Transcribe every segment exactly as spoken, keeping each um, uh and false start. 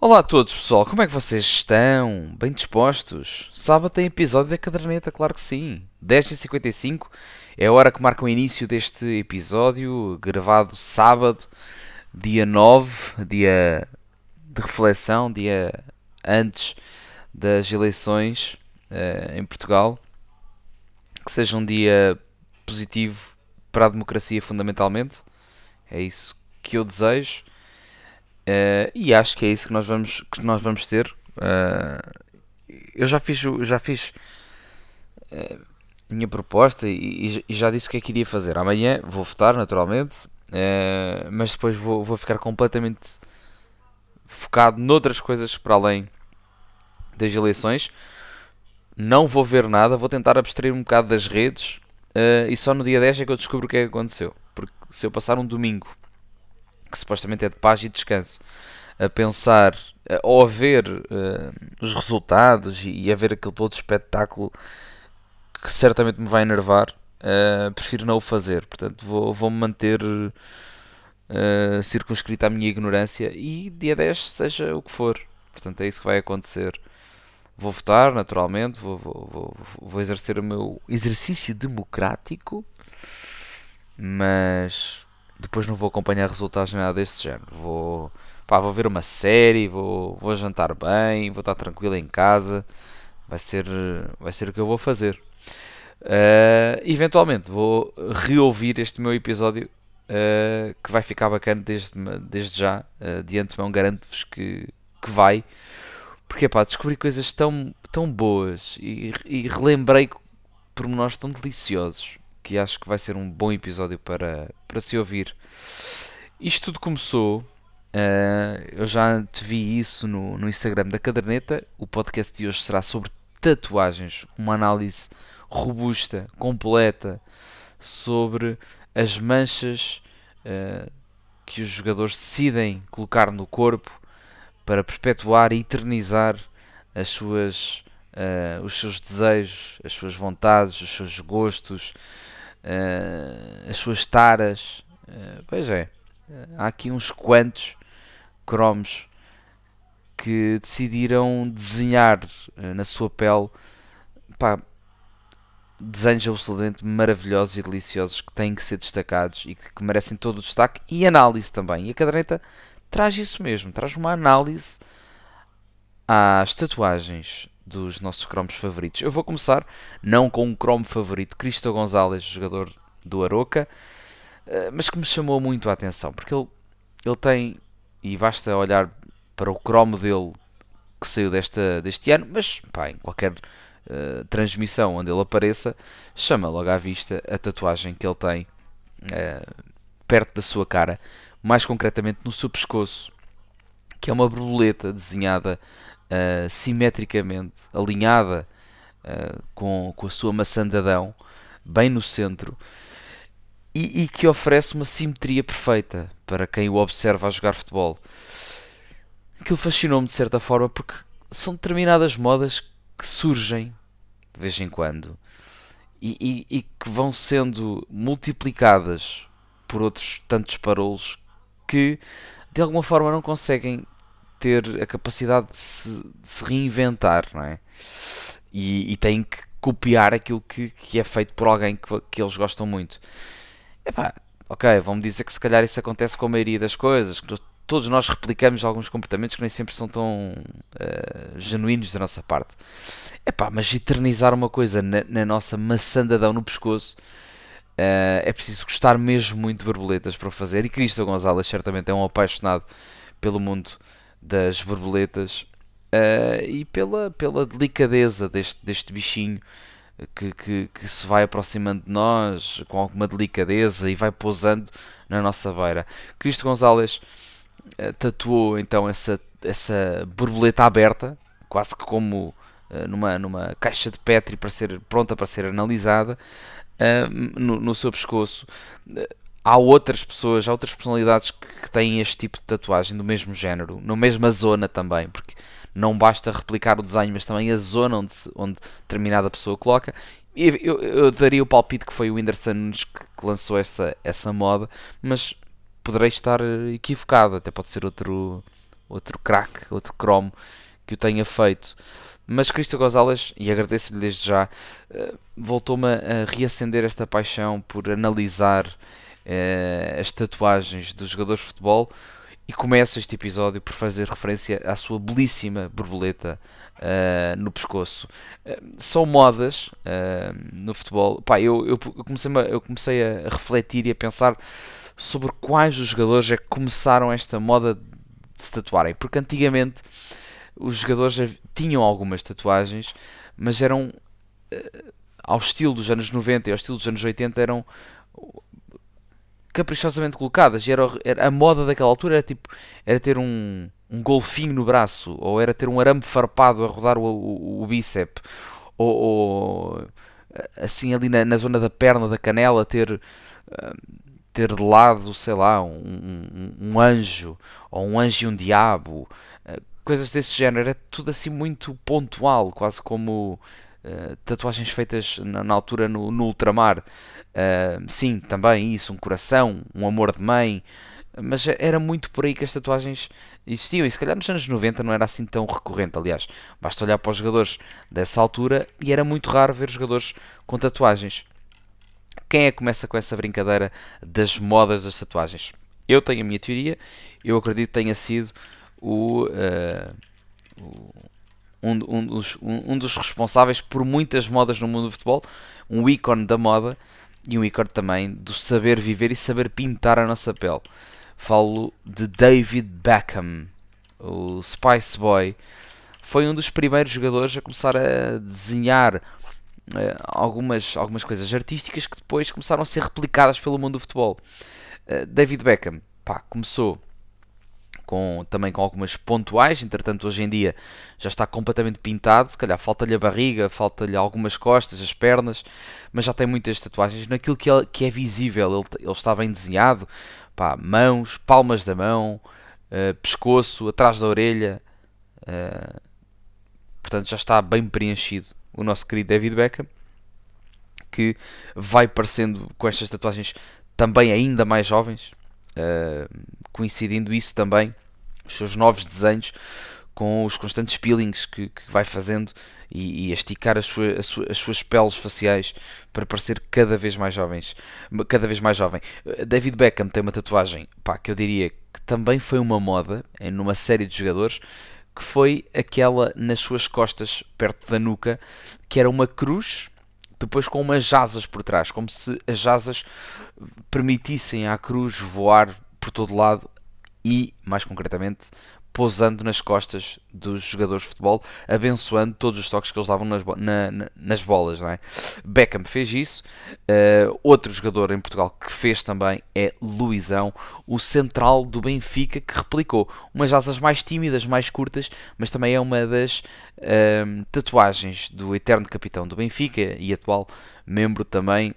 Olá a todos, pessoal, como é que vocês estão? Bem dispostos? Sábado tem episódio da caderneta, claro que sim. dez e cinquenta e cinco é a hora que marca o início deste episódio, gravado sábado, dia nove, dia de reflexão, dia antes das eleições eh, em Portugal. Que seja um dia positivo para a democracia, fundamentalmente. É isso que eu desejo. Eh, e acho que é isso que nós vamos, que nós vamos ter. Eh, eu já fiz, o- já fiz a minha proposta e, e já disse o que é que iria fazer. Amanhã vou votar, naturalmente, eh, mas depois vou, vou ficar completamente focado noutras coisas para além das eleições. Não vou ver nada, vou tentar abstrair um bocado das redes, eh, e só no dia dez é que eu descubro o que é que aconteceu. Porque se eu passar um domingo, que supostamente é de paz e descanso, a pensar eh, ou a ver eh, os resultados e, e a ver aquele todo espetáculo que certamente me vai enervar, eh, prefiro não o fazer. Portanto, vou, vou-me manter eh, circunscrito à minha ignorância e dia dez seja o que for. Portanto, é isso que vai acontecer. Vou votar, naturalmente, vou, vou, vou, vou exercer o meu exercício democrático, mas depois não vou acompanhar resultados nem nada desse género. Vou, pá, vou ver uma série, vou, vou jantar bem, vou estar tranquilo em casa. Vai ser, vai ser o que eu vou fazer. Uh, eventualmente vou reouvir este meu episódio, uh, que vai ficar bacana desde, desde já. Uh, de antemão garanto-vos que, que vai. Porque pá, descobri coisas tão, tão boas e, e relembrei pormenores tão deliciosos que acho que vai ser um bom episódio para, para se ouvir. Isto tudo começou. Uh, eu já te vi isso no, no Instagram da Caderneta. O podcast de hoje será sobre tatuagens, uma análise robusta, completa sobre as manchas uh, que os jogadores decidem colocar no corpo para perpetuar e eternizar as suas, uh, os seus desejos, as suas vontades, os seus gostos, uh, as suas taras. Uh, pois é, há aqui uns quantos cromos que decidiram desenhar uh, na sua pele, pá, desenhos absolutamente maravilhosos e deliciosos que têm que ser destacados e que merecem todo o destaque e análise também. E a caderneta traz isso mesmo, traz uma análise às tatuagens dos nossos cromos favoritos. Eu vou começar não com um cromo favorito, Cristo Gonzalez, jogador do Aroca, mas que me chamou muito a atenção, porque ele, ele tem, e basta olhar para o cromo dele que saiu desta, deste ano, mas pá, em qualquer uh, transmissão onde ele apareça, chama logo à vista a tatuagem que ele tem uh, perto da sua cara, mais concretamente no seu pescoço, que é uma borboleta desenhada uh, simetricamente, alinhada uh, com, com a sua maçã de Adão, bem no centro, e, e que oferece uma simetria perfeita para quem o observa a jogar futebol. Aquilo fascinou-me de certa forma porque são determinadas modas que surgem de vez em quando e, e, e que vão sendo multiplicadas por outros tantos parolos que de alguma forma não conseguem ter a capacidade de se, de se reinventar, não é? E, e têm que copiar aquilo que, que é feito por alguém que, que eles gostam muito. Epá, ok, vão-me dizer que se calhar isso acontece com a maioria das coisas, que todos nós replicamos alguns comportamentos que nem sempre são tão uh, genuínos da nossa parte. Epá, mas eternizar uma coisa na, na nossa maçã de Adão no pescoço, uh, é preciso gostar mesmo muito de borboletas para o fazer. E Cristo Gonzalez certamente é um apaixonado pelo mundo das borboletas, uh, e pela, pela delicadeza deste, deste bichinho que, que, que se vai aproximando de nós com alguma delicadeza e vai pousando na nossa beira. Cristo Gonzalez uh, tatuou então essa, essa borboleta aberta, quase que como uh, numa, numa caixa de Petri para ser, pronta para ser analisada, uh, no, no seu pescoço. Uh, há outras pessoas, há outras personalidades que, que têm este tipo de tatuagem do mesmo género, na mesma zona também, porque não basta replicar o desenho, mas também a zona onde, onde determinada pessoa coloca. Eu, eu, eu daria o palpite que foi o Whindersson Nunes que, que lançou essa, essa moda, mas poderei estar equivocado, até pode ser outro, outro craque, outro cromo que o tenha feito. Mas Cristo Gonzalez, e agradeço-lhe desde já, eh, voltou-me a reacender esta paixão por analisar eh, as tatuagens dos jogadores de futebol e começo este episódio por fazer referência à sua belíssima borboleta eh, no pescoço. Eh, são modas eh, no futebol. Pá, eu, eu, eu comecei, eu comecei a refletir e a pensar sobre quais os jogadores é que começaram esta moda de se tatuarem. Porque antigamente os jogadores tinham algumas tatuagens, mas eram uh, ao estilo dos anos noventa e ao estilo dos anos oitenta, eram caprichosamente colocadas. E era, era, a moda daquela altura era, tipo, era ter um, um golfinho no braço, ou era ter um arame farpado a rodar o, o, o bíceps, ou, ou assim ali na, na zona da perna, da canela, ter... Uh, ter de lado, sei lá, um, um, um anjo, ou um anjo e um diabo, uh, coisas desse género. Era tudo assim muito pontual, quase como uh, tatuagens feitas na, na altura no, no ultramar. Uh, sim, também isso, um coração, um amor de mãe, mas era muito por aí que as tatuagens existiam, e se calhar nos anos noventa não era assim tão recorrente. Aliás, basta olhar para os jogadores dessa altura e era muito raro ver jogadores com tatuagens. Quem é que começa com essa brincadeira das modas das tatuagens? Eu tenho a minha teoria, eu acredito que tenha sido o, uh, o um, um, dos, um, um dos responsáveis por muitas modas no mundo do futebol, um ícone da moda e um ícone também do saber viver e saber pintar a nossa pele. Falo de David Beckham, o Spice Boy. Foi um dos primeiros jogadores a começar a desenhar Uh, algumas, algumas coisas artísticas que depois começaram a ser replicadas pelo mundo do futebol. Uh, David Beckham, pá, começou com, também com algumas pontuais, entretanto hoje em dia já está completamente pintado, se calhar falta-lhe a barriga, falta-lhe algumas costas, as pernas, mas já tem muitas tatuagens naquilo que é, que é visível. Ele, ele está bem desenhado, pá, mãos, palmas da mão, uh, pescoço, atrás da orelha, uh, portanto já está bem preenchido o nosso querido David Beckham, que vai parecendo com estas tatuagens também ainda mais jovens, uh, coincidindo isso também, os seus novos desenhos, com os constantes peelings que, que vai fazendo e, e a esticar as, sua, as, suas, as suas peles faciais para parecer cada vez mais jovens, cada vez mais jovem. David Beckham tem uma tatuagem, pá, que eu diria que também foi uma moda em numa série de jogadores, que foi aquela nas suas costas, perto da nuca, que era uma cruz, depois com umas asas por trás, como se as asas permitissem à cruz voar por todo lado e, mais concretamente, pousando nas costas dos jogadores de futebol, abençoando todos os toques que eles davam nas, na, na, nas bolas, não é? Beckham fez isso. Uh, outro jogador em Portugal que fez também é Luizão, o central do Benfica, que replicou umas asas mais tímidas, mais curtas, mas também é uma das uh, tatuagens do eterno capitão do Benfica e atual membro também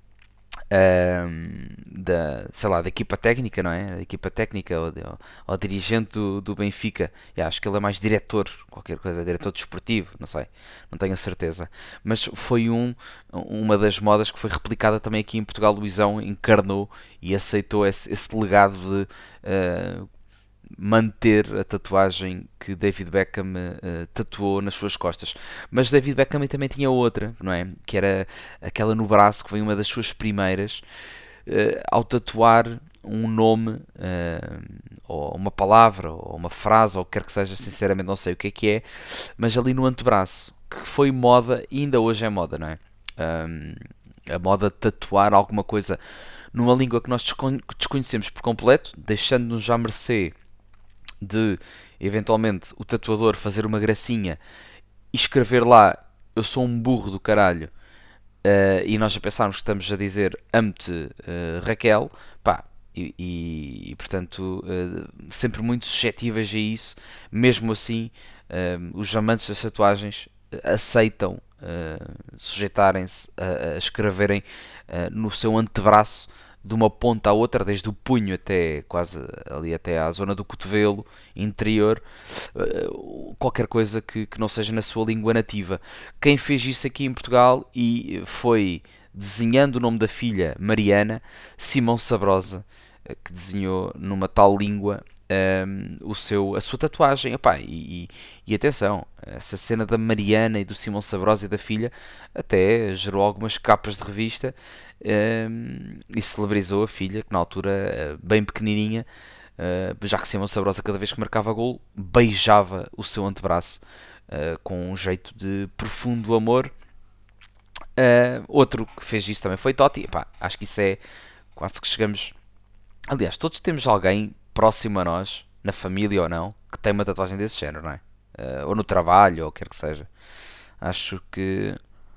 Um, da, sei lá, da equipa técnica, não é? Da equipa técnica ou, de, ou, ou dirigente do, do Benfica. Eu acho que ele é mais diretor, qualquer coisa, diretor desportivo, não sei, não tenho a certeza. Mas foi um, uma das modas que foi replicada também aqui em Portugal. Luizão encarnou e aceitou esse, esse legado de uh, manter a tatuagem que David Beckham uh, tatuou nas suas costas. Mas David Beckham também tinha outra, não é? Que era aquela no braço, que foi uma das suas primeiras, uh, ao tatuar um nome, uh, ou uma palavra, ou uma frase, ou o que quer que seja, sinceramente não sei o que é que é, mas ali no antebraço, que foi moda, e ainda hoje é moda, não é? Um, a moda de tatuar alguma coisa numa língua que nós desconhecemos por completo, deixando-nos já mercê de, eventualmente, o tatuador fazer uma gracinha e escrever lá: eu sou um burro do caralho, uh, e nós já pensarmos que estamos a dizer amo-te, uh, Raquel, pá, e, e, e portanto, uh, sempre muito suscetíveis a isso. Mesmo assim, uh, os amantes das tatuagens aceitam uh, sujeitarem-se a, a escreverem uh, no seu antebraço, de uma ponta à outra, desde o punho até quase ali até à zona do cotovelo interior, qualquer coisa que, que não seja na sua língua nativa. Quem fez isso aqui em Portugal e foi desenhando o nome da filha, Mariana, Simão Sabrosa, que desenhou numa tal língua um, o seu, a sua tatuagem. Epá, e, e, e atenção, essa cena da Mariana e do Simão Sabrosa e da filha até gerou algumas capas de revista, um, e celebrizou a filha, que na altura, eh, bem pequenininha, uh, já que Simão Sabrosa, cada vez que marcava gol, beijava o seu antebraço, uh, com um jeito de profundo amor. Uh, outro que fez isso também foi Totti. Epá, acho que isso é quase que chegamos. Aliás, todos temos alguém próximo a nós, na família ou não, que tem uma tatuagem desse género, não é? Uh, ou no trabalho, ou o que quer que seja. Acho que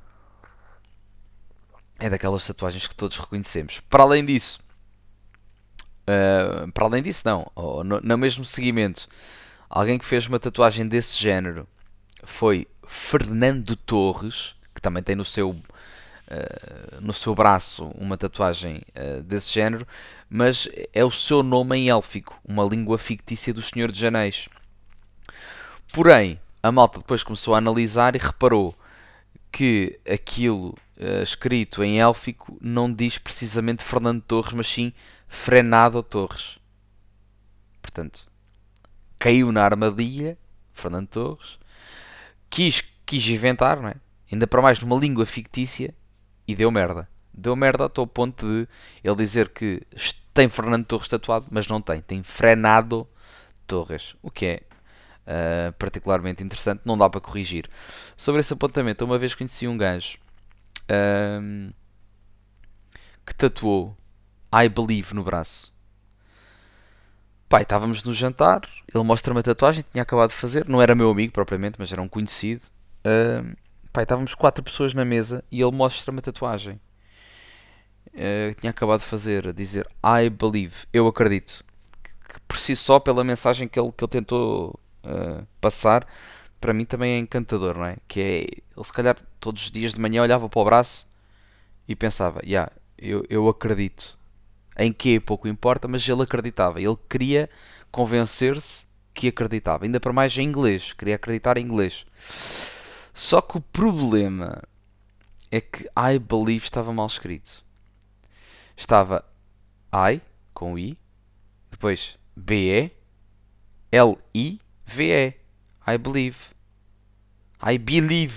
é daquelas tatuagens que todos reconhecemos. Para além disso, uh, para além disso, não, ou no, no mesmo seguimento, alguém que fez uma tatuagem desse género foi Fernando Torres, que também tem no seu uh, no seu braço uma tatuagem uh, desse género, mas é o seu nome em élfico, uma língua fictícia do Senhor dos Anéis. Porém, a malta depois começou a analisar e reparou que aquilo uh, escrito em élfico não diz precisamente Fernando Torres, mas sim Frenado Torres. Portanto, caiu na armadilha Fernando Torres, quis, quis inventar, não é? Ainda para mais numa língua fictícia, e deu merda. Deu merda até o ponto de ele dizer que tem Fernando Torres tatuado, mas não tem. Tem Frenado Torres, o que é uh, particularmente interessante, não dá para corrigir. Sobre esse apontamento, uma vez conheci um gajo uh, que tatuou I Believe no braço. Pai, estávamos no jantar, ele mostra-me a tatuagem, tinha acabado de fazer, não era meu amigo propriamente, mas era um conhecido. Uh, pai, estávamos quatro pessoas na mesa e ele mostra-me a tatuagem. Uh, tinha acabado de fazer, a dizer I Believe, eu acredito. Que, que por si só, pela mensagem que ele, que ele tentou uh, passar, para mim também é encantador, não é? Que é, ele se calhar todos os dias de manhã olhava para o braço e pensava, yeah, eu, eu acredito. Em que pouco importa, mas ele acreditava. Ele queria convencer-se que acreditava. Ainda para mais em inglês. Queria acreditar em inglês. Só que o problema é que I believe estava mal escrito. Estava I, com I, depois B-E, L-I-V-E. I believe. I believe.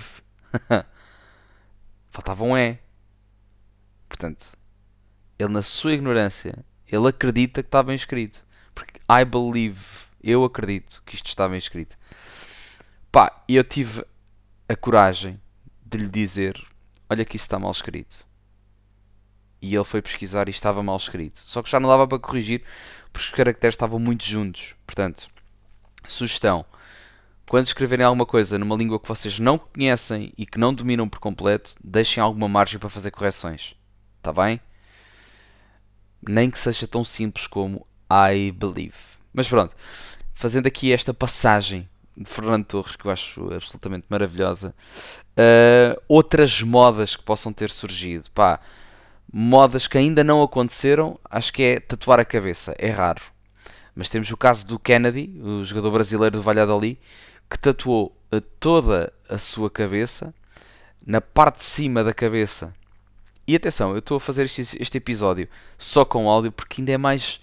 Faltava um E. Portanto, ele na sua ignorância, ele acredita que está bem escrito. Porque I believe, eu acredito que isto está bem escrito. Pá, e eu tive a coragem de lhe dizer, olha que isso está mal escrito. E ele foi pesquisar e estava mal escrito. Só que já não dava para corrigir, porque os caracteres estavam muito juntos. Portanto, sugestão, quando escreverem alguma coisa numa língua que vocês não conhecem e que não dominam por completo, deixem alguma margem para fazer correções. Está bem? Nem que seja tão simples como I believe. Mas pronto, fazendo aqui esta passagem de Fernando Torres, que eu acho absolutamente maravilhosa, uh, outras modas que possam ter surgido. Pá, modas que ainda não aconteceram, acho que é tatuar a cabeça. É raro. Mas temos o caso do Kennedy, o jogador brasileiro do Valladolid, que tatuou a toda a sua cabeça, na parte de cima da cabeça. E atenção, eu estou a fazer este, este episódio só com áudio porque ainda é mais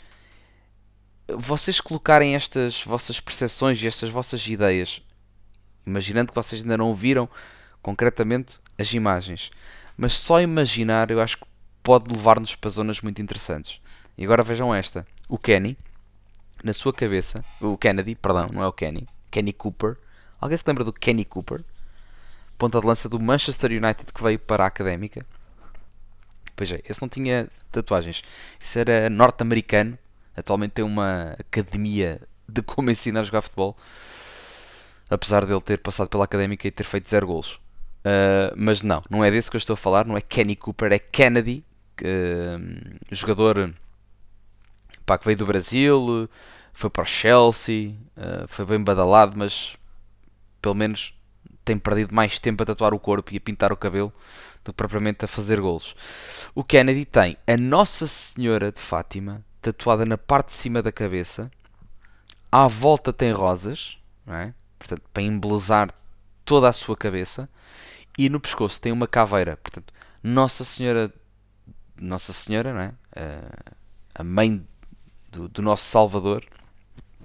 vocês colocarem estas vossas percepções e estas vossas ideias, imaginando que vocês ainda não viram concretamente as imagens, mas só imaginar eu acho que pode levar-nos para zonas muito interessantes. E agora vejam esta, o Kenny, na sua cabeça, o Kennedy, perdão, não é o Kenny, Kenny Cooper. Alguém se lembra do Kenny Cooper? Ponta de lança do Manchester United que veio para a Académica. Pois é, esse não tinha tatuagens. Esse era norte-americano. Atualmente tem uma academia de como ensinar a jogar futebol. Apesar de ele ter passado pela Académica e ter feito zero golos. Uh, mas não, não é desse que eu estou a falar. Não é Kenny Cooper, é Kennedy. Uh, jogador pá, que veio do Brasil. Foi para o Chelsea. Uh, foi bem badalado, mas pelo menos tem perdido mais tempo a tatuar o corpo e a pintar o cabelo do que propriamente a fazer golos. O Kennedy tem a Nossa Senhora de Fátima tatuada na parte de cima da cabeça. À volta tem rosas, não é? Portanto, para embelezar toda a sua cabeça. E no pescoço tem uma caveira. Portanto, Nossa Senhora, Nossa Senhora, não é? A mãe do, do nosso Salvador,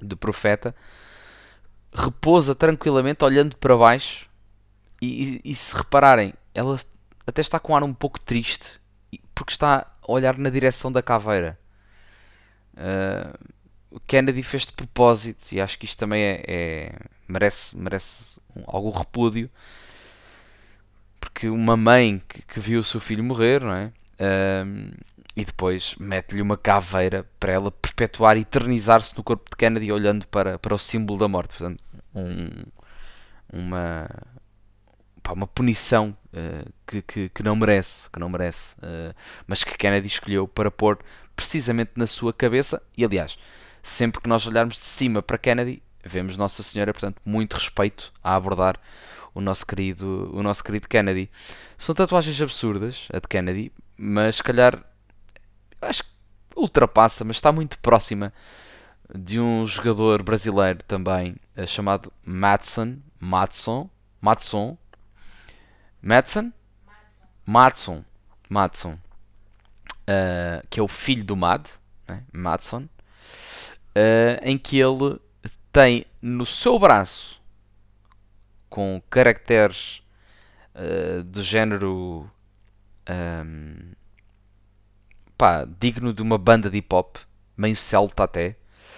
de profeta, repousa tranquilamente olhando para baixo e, e, e se repararem, ela até está com um ar um pouco triste porque está a olhar na direção da caveira. Uh, o Kennedy fez de propósito e acho que isto também é, é- merece, merece um- algum repúdio, porque uma mãe que, que viu o seu filho morrer, não é? Um, e depois mete-lhe uma caveira para ela perpetuar e eternizar-se no corpo de Kennedy olhando para, para o símbolo da morte. Portanto, um- uma, pá, uma punição uh, que, que, que não merece, que não merece, uh, mas que Kennedy escolheu para pôr precisamente na sua cabeça. E aliás, sempre que nós olharmos de cima para Kennedy, vemos Nossa Senhora, portanto, muito respeito a abordar o nosso querido, o nosso querido Kennedy. São tatuagens absurdas, a de Kennedy, mas se calhar acho que ultrapassa, mas está muito próxima de um jogador brasileiro também, eh, chamado Madson, Madson, Madson, Madson, Madson, Madson, eh, que é o filho do Mad, né? Madson, eh, em que ele tem no seu braço, com caracteres eh, do género, ehm, pá, digno de uma banda de hip hop, meio celta até.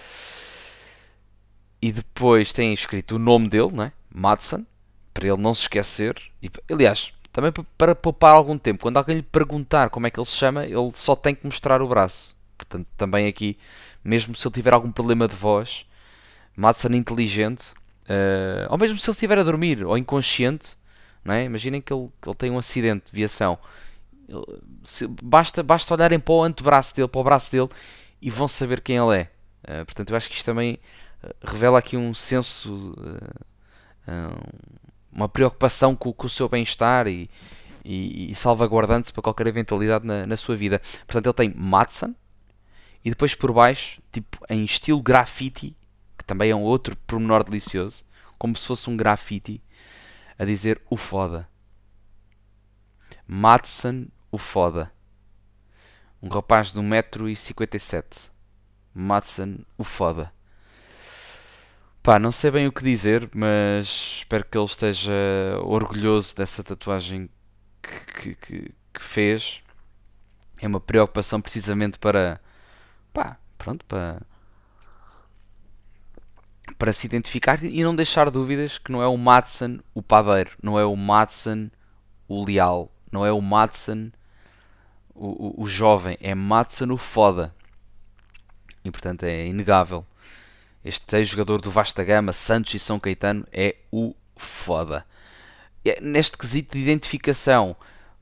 E depois tem escrito o nome dele, não é? Madsen, para ele não se esquecer. E, aliás, também para poupar algum tempo, quando alguém lhe perguntar como é que ele se chama, ele só tem que mostrar o braço. Portanto, também aqui, mesmo se ele tiver algum problema de voz, Madsen inteligente, uh, ou mesmo se ele estiver a dormir ou inconsciente, não é? Imaginem que ele, que ele tem um acidente de viação. Ele- se- basta, basta olharem para o antebraço dele, para o braço dele, e vão saber quem ele é. Uh, portanto, eu acho que isto também uh, revela aqui um senso, uh, uh, uma preocupação com, com o seu bem-estar e, e, e salvaguardando-se para qualquer eventualidade na, na sua vida. Portanto, ele tem Madsen e depois por baixo, tipo em estilo graffiti, que também é um outro pormenor delicioso, como se fosse um graffiti, a dizer o foda. Madsen o foda. Um rapaz de um metro e cinquenta e sete. Madsen o foda. Pá, não sei bem o que dizer, mas espero que ele esteja orgulhoso dessa tatuagem que, que, que, que fez. É uma preocupação precisamente para, pá, pronto, para, para se identificar e não deixar dúvidas que não é o Madsen o padeiro, não é o Madsen o leal, não é o Madsen o, o, o jovem, é Madsen o foda. E portanto é inegável. Este ex-jogador do Vasta Gama, Santos e São Caetano é o foda. É, neste quesito de identificação,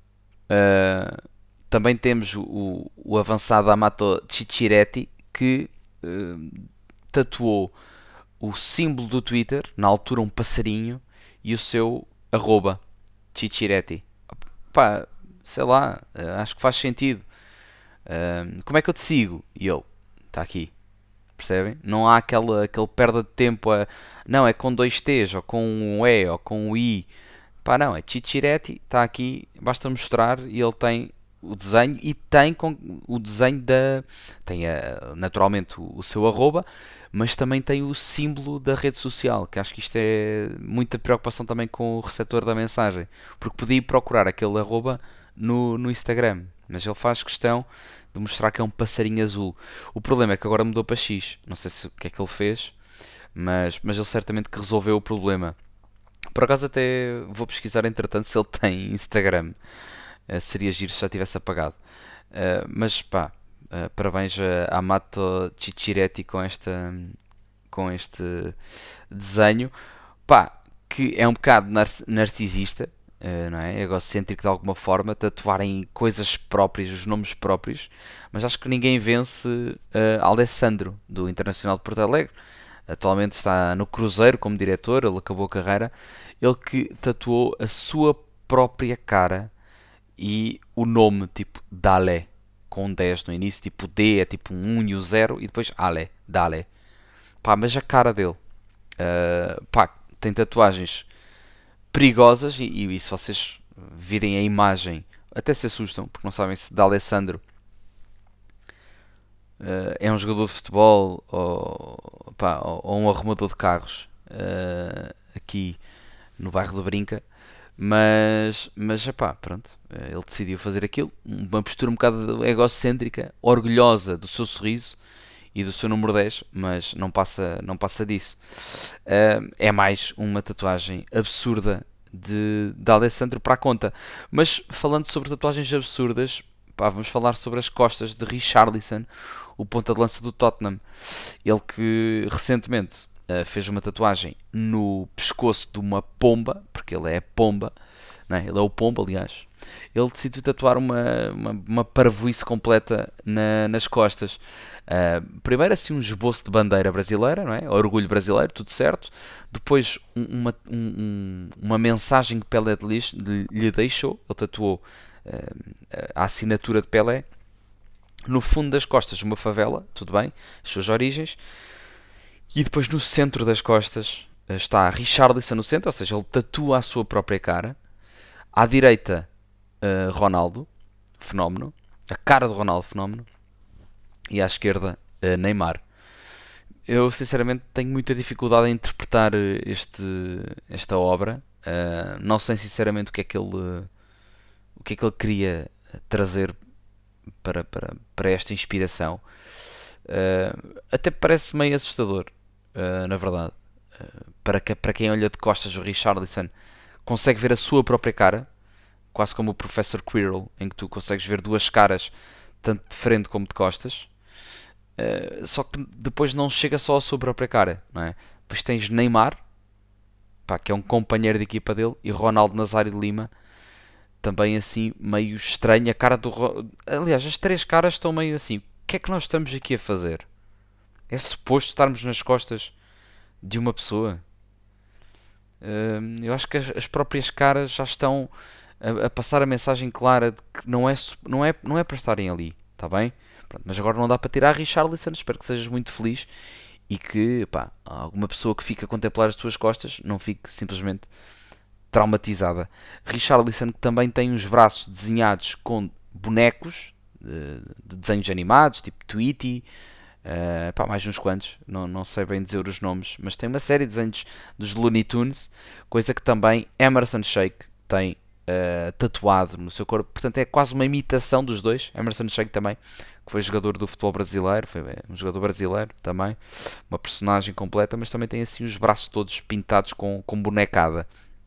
uh, também temos o, o avançado Amato Cicciretti, que uh, tatuou o símbolo do Twitter, na altura um passarinho, e o seu arroba Cicciretti. Pá, sei lá, uh, acho que faz sentido. Uh, como é que eu te sigo? E ele, está aqui. Percebem? Não há aquela, aquele perda de tempo a. Não, é com dois T's, ou com um E, ou com um I. Pá, não, é Cicciretti, está aqui, basta mostrar e ele tem o desenho e tem com, o desenho da. Tem a, naturalmente o, o seu arroba, mas também tem o símbolo da rede social, que acho que isto é muita preocupação também com o receptor da mensagem, porque podia ir procurar aquele arroba no, no Instagram, mas ele faz questão de mostrar que é um passarinho azul. O problema é que agora mudou para X, não sei se o que é que ele fez, mas, mas ele certamente que resolveu o problema. Por acaso até vou pesquisar entretanto se ele tem Instagram. Uh, seria giro se já tivesse apagado. Uh, mas pá, uh, parabéns a Amato Cicciretti com, esta, com este desenho. Pá, que é um bocado nar narcisista, uh, não é? Egocêntrico de alguma forma, tatuarem coisas próprias, os nomes próprios. Mas acho que ninguém vence uh, Alessandro, do Internacional de Porto Alegre. Atualmente está no Cruzeiro como diretor, ele acabou a carreira. Ele que tatuou a sua própria cara e o nome tipo Dale, com dez no início, tipo D é tipo um um e o zero e depois Ale, Dale. Pá, mas a cara dele, uh, pá, tem tatuagens perigosas e, e, e se vocês virem a imagem até se assustam porque não sabem se D'Alessandro Uh, é um jogador de futebol ou, pá, ou, ou um arrumador de carros uh, aqui no bairro do Brinca, mas, mas epá, pronto, uh, ele decidiu fazer aquilo, uma postura um bocado egocêntrica, orgulhosa do seu sorriso e do seu número dez, mas não passa, não passa disso. Uh, é mais uma tatuagem absurda de, de Alessandro para a conta. Mas falando sobre tatuagens absurdas, pá, vamos falar sobre as costas de Richarlison, o ponta de lança do Tottenham. Ele que recentemente uh, fez uma tatuagem no pescoço de uma pomba, porque ele é pomba, não é? Ele é o pomba, aliás. Ele decidiu tatuar uma, uma, uma parvoíce completa na, nas costas. Uh, primeiro assim um esboço de bandeira brasileira, não é? Orgulho brasileiro, tudo certo. Depois um, uma, um, uma mensagem que Pelé lhe, lhe deixou. Ele tatuou uh, a assinatura de Pelé. No fundo das costas uma favela, tudo bem, as suas origens. E depois no centro das costas uh, está Richarlison no centro, ou seja, ele tatua a sua própria cara. À direita uh, Ronaldo, fenómeno. A cara de Ronaldo, fenómeno. E à esquerda uh, Neymar. Eu sinceramente tenho muita dificuldade em interpretar este, esta obra. Uh, não sei sinceramente o que é que ele, uh, o que é que ele queria trazer para, para, para esta inspiração. Uh, até parece meio assustador, uh, na verdade. Uh, para, que, para quem olha de costas o Richarlison consegue ver a sua própria cara, quase como o Professor Quirrell, em que tu consegues ver duas caras, tanto de frente como de costas. Uh, só que depois não chega só à sua própria cara, não é? Depois tens Neymar, pá, que é um companheiro de equipa dele, e Ronaldo Nazário de Lima, também assim meio estranho. A cara do Ro... aliás, as três caras estão meio assim. O que é que nós estamos aqui a fazer? É suposto estarmos nas costas de uma pessoa? Uh, eu acho que as, as próprias caras já estão a, a passar a mensagem clara de que não é, não é, não é para estarem ali, está bem? Pronto, mas agora não dá para tirar Richarlison. Espero que sejas muito feliz e que, pá, alguma pessoa que fique a contemplar as tuas costas não fique simplesmente traumatizada. Richarlison que também tem os braços desenhados com bonecos de, de desenhos animados, tipo Tweety, uh, pá, mais uns quantos, não, não sei bem dizer os nomes, mas tem uma série de desenhos dos Looney Tunes, coisa que também Emerson Sheik tem uh, tatuado no seu corpo. Portanto é quase uma imitação dos dois. Emerson Sheik também, que foi jogador do futebol brasileiro, foi um jogador brasileiro também, uma personagem completa, mas também tem assim os braços todos pintados com, com bonecada.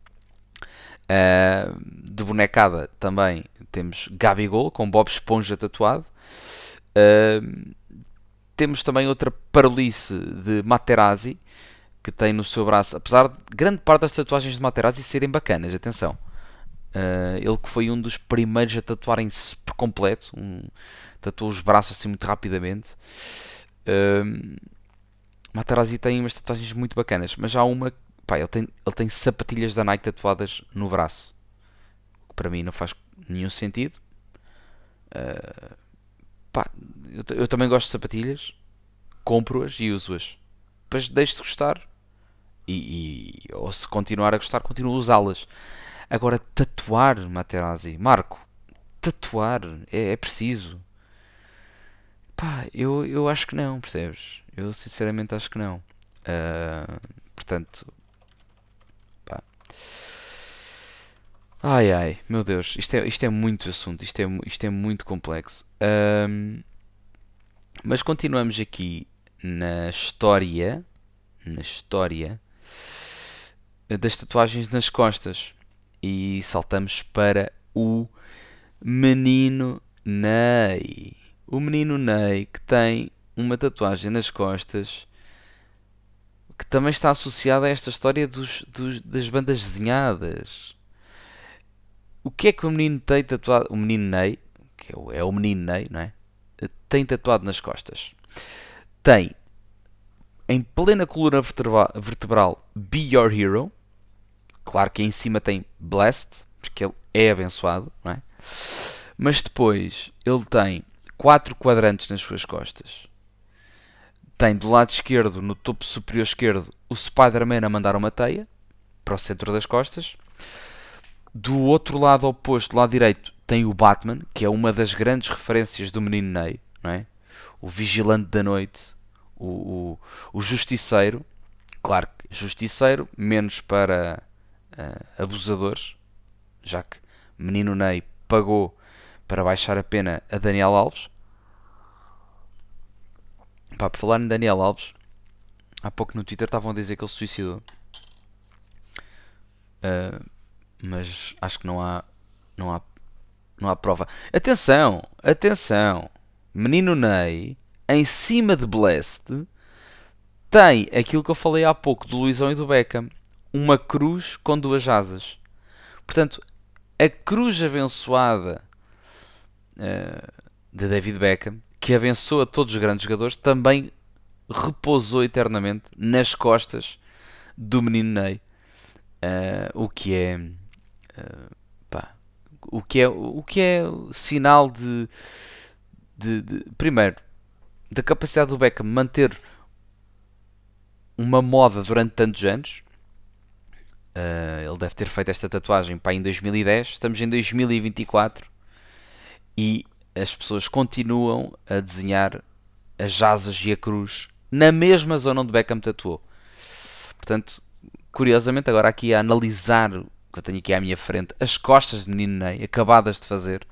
Uh, de bonecada também temos Gabigol com Bob Esponja tatuado. Uh, temos também outra parolice de Materazzi, que tem no seu braço, apesar de grande parte das tatuagens de Materazzi serem bacanas, atenção. Uh, ele que foi um dos primeiros a tatuarem-se por completo, um, tatuou os braços assim muito rapidamente. Uh, Materazzi tem umas tatuagens muito bacanas, mas há uma, pá, ele tem, ele tem sapatilhas da Nike tatuadas no braço, que para mim não faz nenhum sentido. Uh, pá, eu, eu também gosto de sapatilhas, compro-as e uso-as. Depois deixo de gostar e, e ou se continuar a gostar, continuo a usá-las. Agora, tatuar, Materazzi, Marco, tatuar é, é preciso. Pá, eu, eu acho que não, percebes? Eu sinceramente acho que não. Uh, portanto, pá. Ai ai, meu Deus, isto é, isto é muito assunto, isto é, isto é muito complexo. Um, mas continuamos aqui na história, na história das tatuagens nas costas e saltamos para o menino Ney. O menino Ney que tem uma tatuagem nas costas que também está associada a esta história dos, dos, das bandas desenhadas. O que é que o menino tem tatuado? O menino Ney, que é o, é o menino Ney, não é? Tem tatuado nas costas. Tem em plena coluna vertebral, vertebral Be Your Hero. Claro que em cima tem Blessed, porque ele é abençoado, não é? Mas depois ele tem quatro quadrantes nas suas costas. Tem do lado esquerdo, no topo superior esquerdo, o Spider-Man a mandar uma teia para o centro das costas. Do outro lado oposto, do lado direito, tem o Batman, que é uma das grandes referências do menino Ney, não é? o vigilante da noite, o, o, o justiceiro. Claro que justiceiro, menos para uh, abusadores, já que Menino Ney pagou para baixar a pena a Daniel Alves. Pá, por falar em Daniel Alves, há pouco no Twitter estavam a dizer que ele se suicidou. Uh, mas acho que não há, não há, não há prova. Atenção, atenção. Menino Ney, em cima de Blessed, tem aquilo que eu falei há pouco do Luizão e do Beckham. Uma cruz com duas asas. Portanto, a cruz abençoada uh, de David Beckham, que abençoa todos os grandes jogadores, também repousou eternamente nas costas do Menino Ney. Uh, o que é uh, pá, o que é o que é sinal de, de, de primeiro, da capacidade do Beckham manter uma moda durante tantos anos. Uh, ele deve ter feito esta tatuagem pá, em dois mil e dez, estamos em dois mil e vinte e quatro e as pessoas continuam a desenhar as asas e a cruz na mesma zona onde Beckham tatuou. Portanto, curiosamente, agora aqui a analisar, que eu tenho aqui à minha frente, as costas de Menino Ney, acabadas de fazer,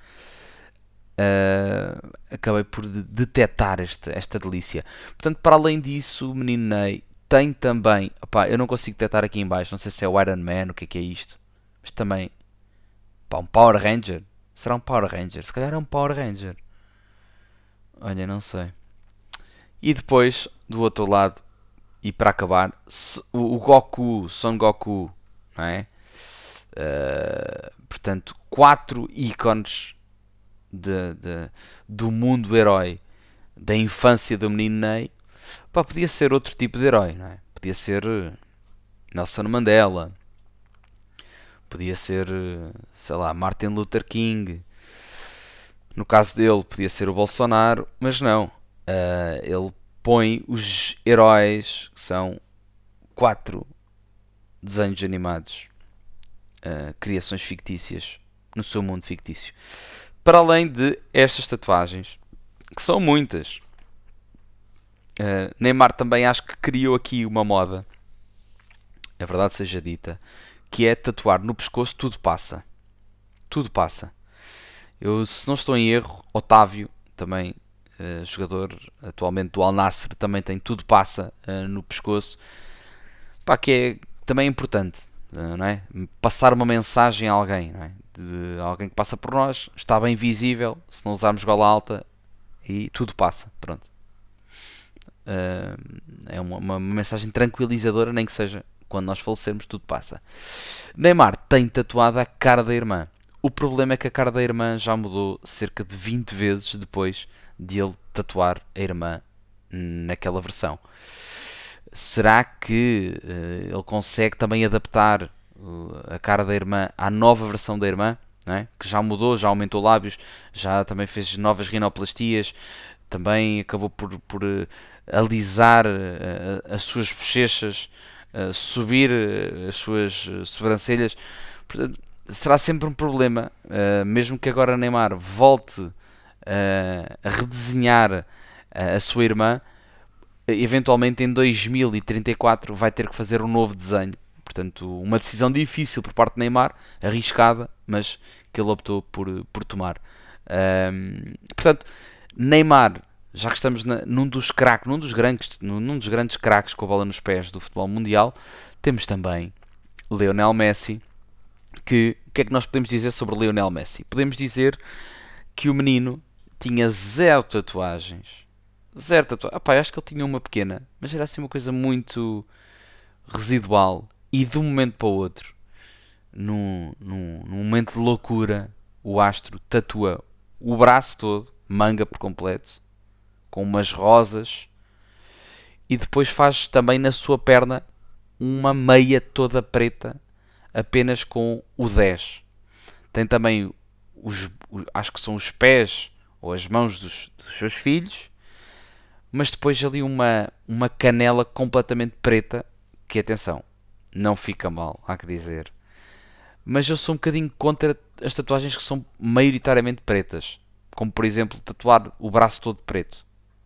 uh, acabei por detectar esta, esta delícia. Portanto, para além disso, o Menino Ney tem também, opá, eu não consigo detectar aqui em baixo, não sei se é o Iron Man, o que é que é isto, mas também, opá, um Power Ranger. Será um Power Ranger? Se calhar é um Power Ranger. Olha, não sei. E depois, do outro lado, e para acabar, o Goku, Son Goku, não é? Uh, portanto, quatro ícones de, de, do mundo herói da infância do Menino Ney. Pá, podia ser outro tipo de herói, não é? Podia ser Nelson Mandela, podia ser, sei lá, Martin Luther King. No caso dele, podia ser o Bolsonaro, mas não. Uh, ele põe os heróis, que são quatro desenhos animados, uh, criações fictícias, no seu mundo fictício. Para além de estas tatuagens, que são muitas. Uh, Neymar também acho que criou aqui uma moda, a verdade seja dita, que é tatuar no pescoço tudo passa. Tudo passa. Eu, se não estou em erro, Otávio, também uh, jogador atualmente do Al Nassr, também tem tudo passa uh, no pescoço. Pá, que é também importante, uh, não é? Passar uma mensagem a alguém, não é? De alguém que passa por nós, está bem visível, se não usarmos gola alta, e tudo passa, pronto. Uh, é uma, uma mensagem tranquilizadora, nem que seja quando nós falecermos, tudo passa. Neymar tem tatuado a cara da irmã. O problema é que a cara da irmã já mudou cerca de vinte vezes depois de ele tatuar a irmã naquela versão. Será que uh, ele consegue também adaptar uh, a cara da irmã à nova versão da irmã, não é? Que já mudou, já aumentou lábios, já também fez novas rinoplastias, também acabou por, por uh, alisar uh, as suas bochechas, uh, subir uh, as suas uh, sobrancelhas. Portanto, será sempre um problema, uh, mesmo que agora Neymar volte uh, a redesenhar uh, a sua irmã, eventualmente em dois mil e trinta e quatro vai ter que fazer um novo desenho. Portanto, uma decisão difícil por parte de Neymar, arriscada, mas que ele optou por, por tomar. Um, portanto, Neymar, já que estamos na, num dos craques, num dos grandes, num dos grandes craques com a bola nos pés do futebol mundial, temos também Lionel Messi. Que, o que é que nós podemos dizer sobre Lionel Messi? Podemos dizer que o menino tinha zero tatuagens. Zero tatuagens. Ah, pá, acho que ele tinha uma pequena, mas era assim uma coisa muito residual. E de um momento para o outro, num, num, num momento de loucura, o astro tatua o braço todo, manga por completo, com umas rosas, e depois faz também na sua perna uma meia toda preta, apenas com o dez. Tem também os, acho que são os pés ou as mãos dos, dos seus filhos, mas depois ali uma, uma canela completamente preta, que atenção, não fica mal, há que dizer. Mas eu sou um bocadinho contra as tatuagens que são maioritariamente pretas, como por exemplo tatuar o braço todo preto,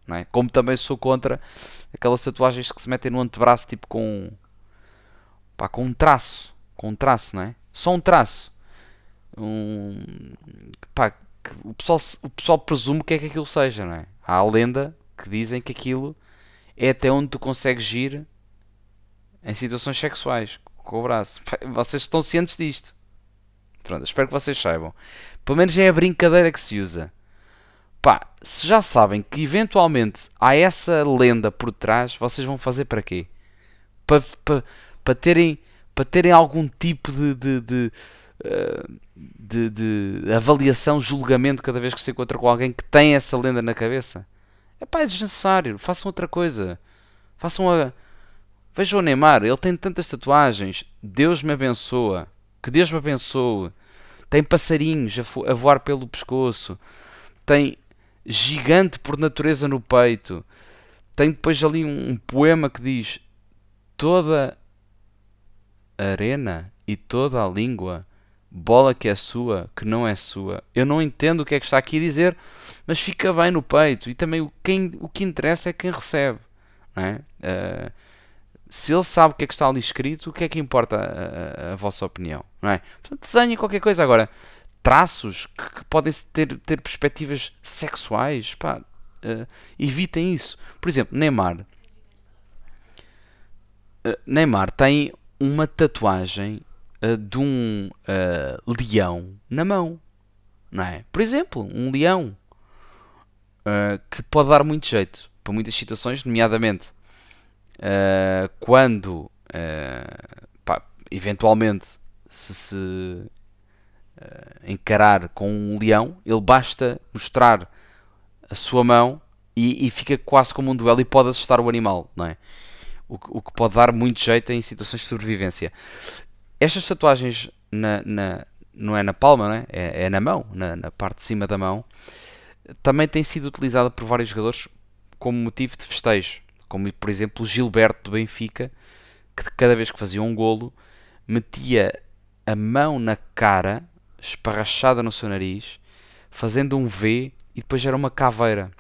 não é? Como também sou contra aquelas tatuagens que se metem no antebraço, tipo com, pá, com um traço, com um traço, não é? Só um traço. Um, pá, que o pessoal, o pessoal presume que é que aquilo seja, não é? Há a lenda que dizem que aquilo é até onde tu consegues ir em situações sexuais com o braço. Vocês estão cientes disto? Pronto, espero que vocês saibam. Pelo menos é a brincadeira que se usa. Pá, se já sabem que eventualmente há essa lenda por trás, vocês vão fazer para quê? Para, para, para, terem, para terem algum tipo de, de, de, eh, de, de avaliação, julgamento cada vez que se encontra com alguém que tem essa lenda na cabeça? É pá, é desnecessário. Façam outra coisa. Façam a... Vejam o Neymar, ele tem tantas tatuagens. Deus me abençoa. Que Deus me abençoe. Tem passarinhos a, vo a voar pelo pescoço. Tem gigante por natureza no peito. Tem depois ali um, um poema que diz: toda a arena e toda a língua, bola que é sua, que não é sua. Eu não entendo o que é que está aqui a dizer, mas fica bem no peito. E também o, quem, o que interessa é quem recebe. Não é? Uh, se ele sabe o que é que está ali escrito, o que é que importa a, a, a vossa opinião? Não é? Portanto, desenhem qualquer coisa. Agora, traços que, que podem ter, ter perspectivas sexuais, pá, uh, evitem isso. Por exemplo, Neymar. Uh, Neymar tem uma tatuagem uh, de um uh, leão na mão, não é? Por exemplo, um leão uh, que pode dar muito jeito para muitas situações, nomeadamente uh, quando uh, pá, eventualmente se se uh, encarar com um leão, ele basta mostrar a sua mão e, e fica quase como um duelo e pode assustar o animal, não é? O que, o que pode dar muito jeito em situações de sobrevivência. Estas tatuagens na, na, não é na palma, não é? É, é na mão, na, na parte de cima da mão, também tem sido utilizada por vários jogadores como motivo de festejo, como por exemplo o Gilberto do Benfica, que cada vez que fazia um golo metia a mão na cara, esparrachada no seu nariz, fazendo um V e depois era uma caveira,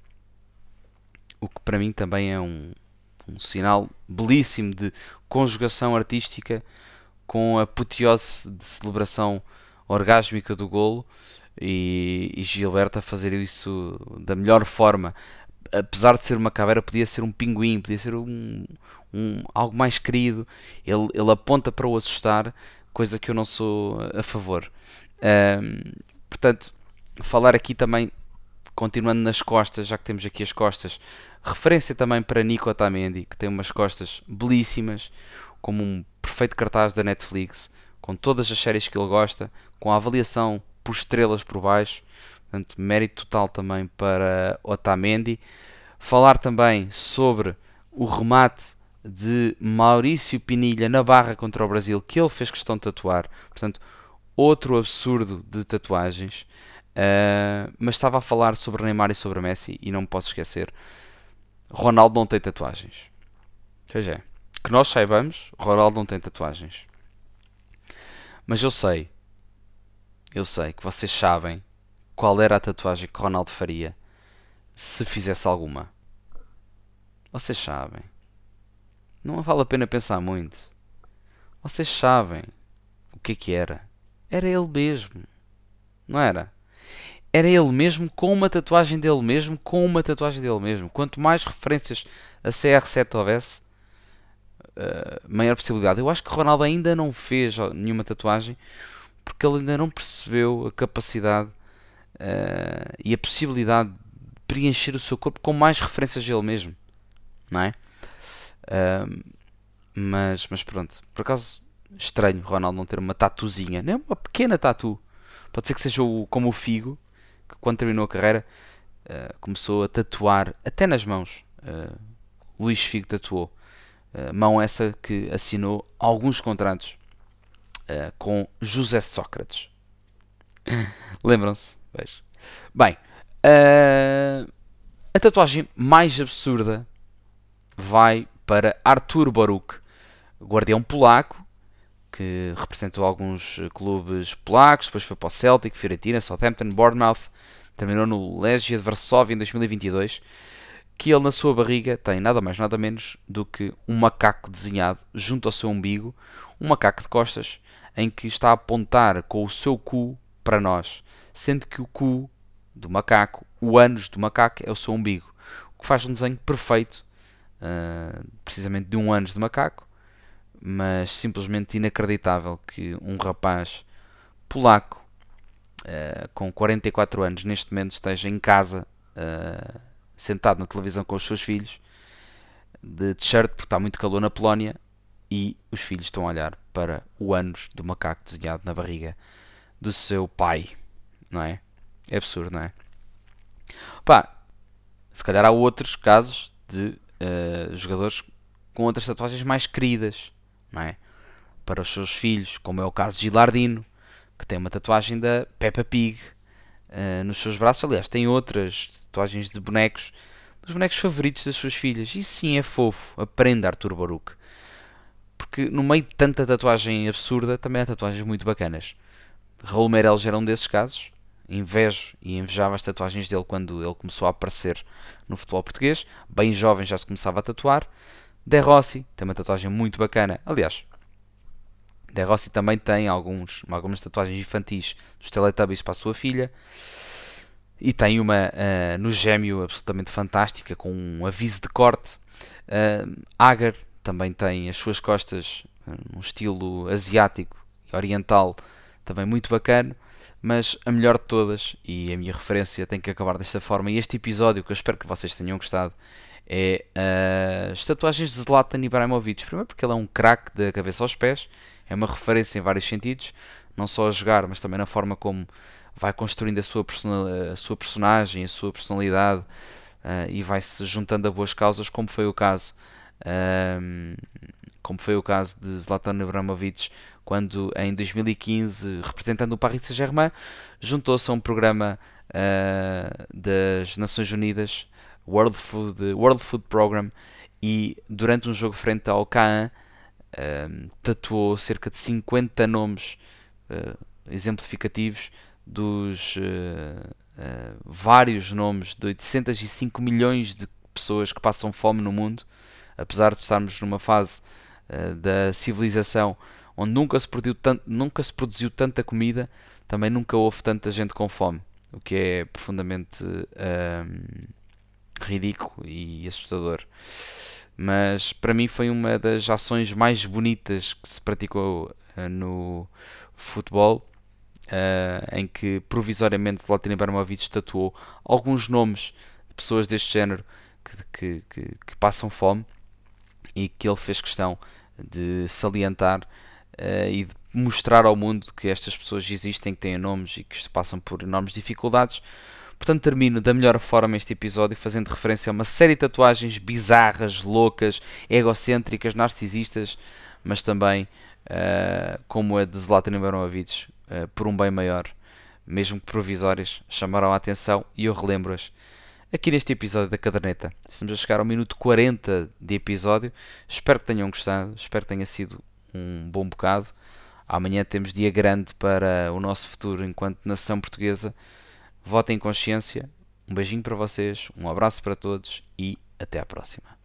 o que para mim também é um, um sinal belíssimo de conjugação artística com a apoteose de celebração orgásmica do golo, e, e Gilberto a fazer isso da melhor forma. Apesar de ser uma caveira, podia ser um pinguim, podia ser um, um, algo mais querido. Ele, ele aponta para o assustar, coisa que eu não sou a favor. Um, portanto, falar aqui também, continuando nas costas, já que temos aqui as costas, referência também para Nico Otamendi, que tem umas costas belíssimas, como um perfeito cartaz da Netflix, com todas as séries que ele gosta, com a avaliação por estrelas por baixo. Portanto, mérito total também para Otamendi. Falar também sobre o remate de Maurício Pinilha na barra contra o Brasil, que ele fez questão de tatuar. Portanto, outro absurdo de tatuagens. Uh, mas estava a falar sobre Neymar e sobre Messi e não me posso esquecer. Ronaldo não tem tatuagens. Pois é. Que nós saibamos, Ronaldo não tem tatuagens. Mas eu sei, eu sei que vocês sabem qual era a tatuagem que Ronaldo faria se fizesse alguma. Vocês sabem. Não vale a pena pensar muito. Vocês sabem o que é que era. Era ele mesmo. Não era? Era ele mesmo com uma tatuagem dele mesmo, com uma tatuagem dele mesmo. Quanto mais referências a C R sete houvesse, uh, maior possibilidade. Eu acho que Ronaldo ainda não fez nenhuma tatuagem porque ele ainda não percebeu a capacidade uh, e a possibilidade de preencher o seu corpo com mais referências a ele mesmo, não é? Uh, mas, mas pronto, por acaso estranho Ronaldo não ter uma tatuzinha, nem uma pequena tatu. Pode ser que seja o, como o Figo, que quando terminou a carreira uh, começou a tatuar até nas mãos. uh, Luís Figo tatuou, uh, mão essa que assinou alguns contratos uh, com José Sócrates. Lembram-se? Vejo. Bem, uh, a tatuagem mais absurda vai para Artur Boruc, guardião polaco, que representou alguns clubes polacos, depois foi para o Celtic, Fiorentina, Southampton, Bournemouth, terminou no Legia de Varsóvia em dois mil e vinte e dois. que ele na sua barriga tem nada mais nada menos do que um macaco desenhado junto ao seu umbigo, um macaco de costas, em que está a apontar com o seu cu para nós, sendo que o cu do macaco, o ânus do macaco, é o seu umbigo, o que faz um desenho perfeito, uh, precisamente de um ânus de macaco, mas simplesmente inacreditável que um rapaz polaco uh, com quarenta e quatro anos neste momento esteja em casa uh, sentado na televisão com os seus filhos de t-shirt porque está muito calor na Polónia e os filhos estão a olhar para o ânus do macaco desenhado na barriga do seu pai, não é? É absurdo, não é? Pá, se calhar há outros casos de uh, jogadores com outras tatuagens mais queridas, não é? Para os seus filhos, como é o caso de Gilardino, que tem uma tatuagem da Peppa Pig uh, nos seus braços. Aliás, tem outras tatuagens de bonecos, dos bonecos favoritos das suas filhas. E sim, é fofo. Aprenda, Arthur Baruch. Porque no meio de tanta tatuagem absurda, também há tatuagens muito bacanas. Raul Meireles era um desses casos. Invejo e invejava as tatuagens dele quando ele começou a aparecer no futebol português. Bem jovem já se começava a tatuar. De Rossi tem uma tatuagem muito bacana. Aliás, De Rossi também tem alguns, algumas tatuagens infantis dos Teletubbies para a sua filha. E tem uma uh, no gêmeo absolutamente fantástica, com um aviso de corte. Uh, Agar também tem as suas costas num estilo asiático e oriental, também muito bacana. Mas a melhor de todas, e a minha referência tem que acabar desta forma, e este episódio, que eu espero que vocês tenham gostado, é uh, as tatuagens de Zlatan Ibrahimovic. Primeiro porque ele é um craque da cabeça aos pés, é uma referência em vários sentidos, não só a jogar, mas também na forma como vai construindo a sua, a sua personagem, a sua personalidade, uh, e vai-se juntando a boas causas, como foi o caso uh, como foi o caso de Zlatan Ibrahimovic, quando em dois mil e quinze, representando o Paris Saint-Germain, juntou-se a um programa uh, das Nações Unidas, World Food, World Food Program, e durante um jogo frente ao Caen, uh, tatuou cerca de cinquenta nomes uh, exemplificativos dos uh, uh, vários nomes de oitocentos e cinco milhões de pessoas que passam fome no mundo, apesar de estarmos numa fase uh, da civilização onde nunca se, produziu tanto, nunca se produziu tanta comida, também nunca houve tanta gente com fome, o que é profundamente um, ridículo e assustador. Mas para mim foi uma das ações mais bonitas que se praticou uh, no futebol, uh, em que provisoriamente Zlatan Ibrahimovic tatuou alguns nomes de pessoas deste género que, que, que, que passam fome, e que ele fez questão de salientar uh, e de mostrar ao mundo que estas pessoas existem, que têm nomes e que passam por enormes dificuldades. Portanto, termino da melhor forma este episódio fazendo referência a uma série de tatuagens bizarras, loucas, egocêntricas, narcisistas, mas também uh, como a de Zlatan Ibrahimovic, uh, por um bem maior, mesmo que provisórias, chamaram a atenção e eu relembro-as aqui neste episódio da Caderneta. Estamos a chegar ao minuto quarenta de episódio. Espero que tenham gostado, espero que tenha sido um bom bocado. Amanhã temos dia grande para o nosso futuro enquanto nação portuguesa. Votem em consciência. Um beijinho para vocês, um abraço para todos e até à próxima.